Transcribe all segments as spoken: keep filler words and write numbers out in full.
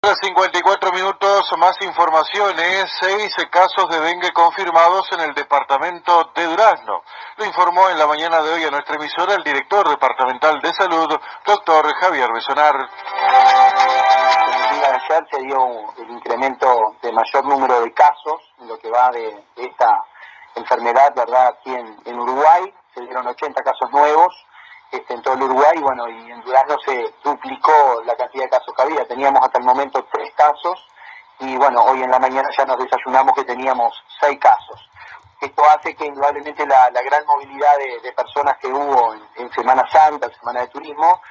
cincuenta y cuatro minutos, más informaciones, seis casos de dengue confirmados en el departamento de Durazno. Lo informó en la mañana de hoy a nuestra emisora el director departamental de salud, doctor Javier Besonar. El día de ayer se dio el incremento de mayor número de casos en lo que va de, de esta enfermedad, ¿verdad? Aquí en, en Uruguay se dieron ochenta casos nuevos. Este, en todo el Uruguay, bueno, y en Durazno se duplicó la cantidad de casos que había. Teníamos hasta el momento tres casos y bueno, hoy en la mañana ya nos desayunamos que teníamos seis casos. Esto hace que indudablemente la, la gran movilidad de, de personas que hubo en, en Semana Santa, en Semana de Turismo,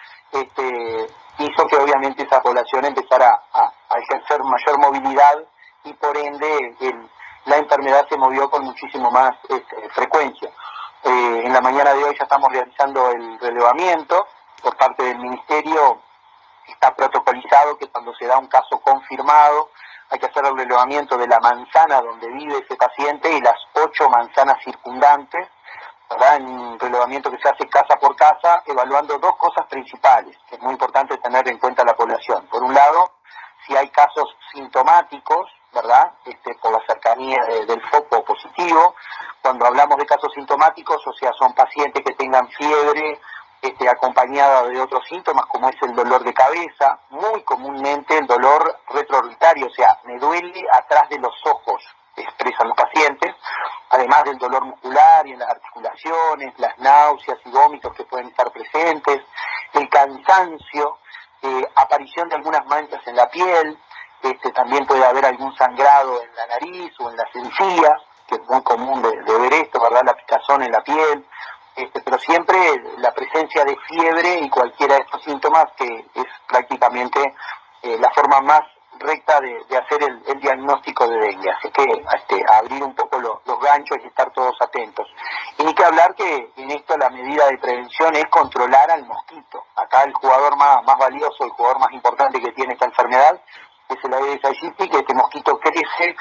este, hizo que obviamente esa población empezara a, a ejercer mayor movilidad y por ende el, la enfermedad se movió con muchísimo más este, frecuencia. Eh, en la mañana de hoy ya estamos realizando el relevamiento por parte del Ministerio. Está protocolizado que cuando se da un caso confirmado hay que hacer el relevamiento de la manzana donde vive ese paciente y las ocho manzanas circundantes, ¿verdad? En un relevamiento que se hace casa por casa, evaluando dos cosas principales, que es muy importante tener en cuenta la población. Por un lado, si hay casos sintomáticos, ¿verdad? Este, por la cercanía de, del foco positivo. Cuando hablamos de casos sintomáticos, o sea, son pacientes que tengan fiebre, este, acompañada de otros síntomas, como es el dolor de cabeza, muy comúnmente el dolor retroorbitario, o sea, me duele atrás de los ojos, expresan los pacientes, además del dolor muscular y en las articulaciones, las náuseas y vómitos que pueden estar presentes, el cansancio, eh, aparición de algunas manchas en la piel, este, también puede haber algún sangrado en la nariz o en las encías, que es muy común de, de ver esto, ¿verdad? La picazón en la piel, este, pero siempre la presencia de fiebre y cualquiera de estos síntomas que es prácticamente eh, la forma más recta de, de hacer el, el diagnóstico de dengue. Así que este, abrir un poco lo, los ganchos y estar todos atentos. Y ni que hablar que en esto la medida de prevención es controlar al mosquito. Acá el jugador más, más valioso, el jugador más importante que tiene esta enfermedad es el Aedes aegypti, que este mosquito crece,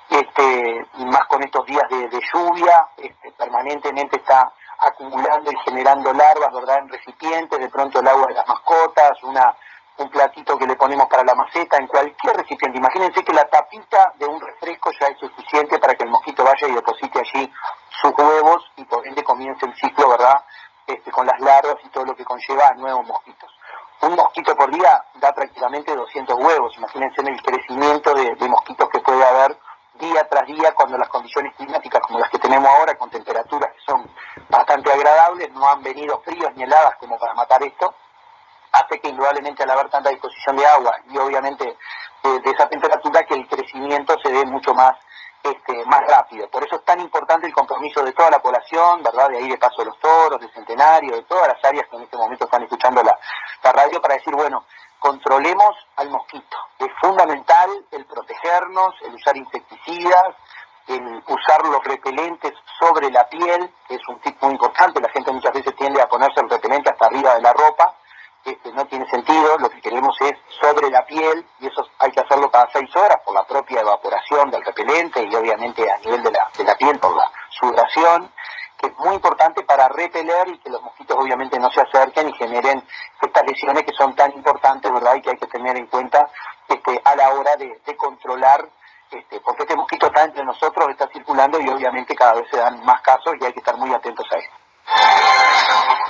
este, y más con estos días de, de lluvia, este, permanentemente está acumulando y generando larvas, ¿verdad?, en recipientes, de pronto el agua de las mascotas, una un platito que le ponemos para la maceta, en cualquier recipiente. Imagínense que la tapita de un refresco ya es suficiente para que el mosquito vaya y deposite allí sus huevos y por ende comience el ciclo, ¿verdad?, este, con las larvas y todo lo que conlleva a nuevos mosquitos. Un mosquito por día da prácticamente doscientos huevos. Imagínense en el crecimiento de, de mosquitos que puede haber día tras día cuando las condiciones climáticas como las que tenemos ahora, con temperaturas que son bastante agradables, no han venido fríos ni heladas como para matar esto, hace que indudablemente al haber tanta disposición de agua y obviamente de, de esa temperatura, que el crecimiento se dé mucho más este, más rápido. Por eso es tan importante el compromiso de toda la población, ¿verdad? De ahí de Paso de los Toros, de Centenario, de todas las áreas que en este momento están escuchando la, la radio, para decir, bueno, controlemos al mosquito. Es fundamental el protegernos, el usar insecticidas, el usar los repelentes sobre la piel, que es un tip muy importante. La gente muchas veces tiende a ponerse el repelente hasta arriba de la ropa. Este, no tiene sentido, lo que queremos es sobre la piel, y eso hay que hacerlo cada seis horas por la propia evaporación del repelente y obviamente a nivel de la, de la piel por la sudoración, que es muy importante para repeler y que los mosquitos obviamente no se acerquen y generen estas lesiones que son tan importantes, ¿verdad?, y que hay que tener en cuenta este, a la hora de, de controlar, este, porque este mosquito está entre nosotros, está circulando y obviamente cada vez se dan más casos y hay que estar muy atentos a esto.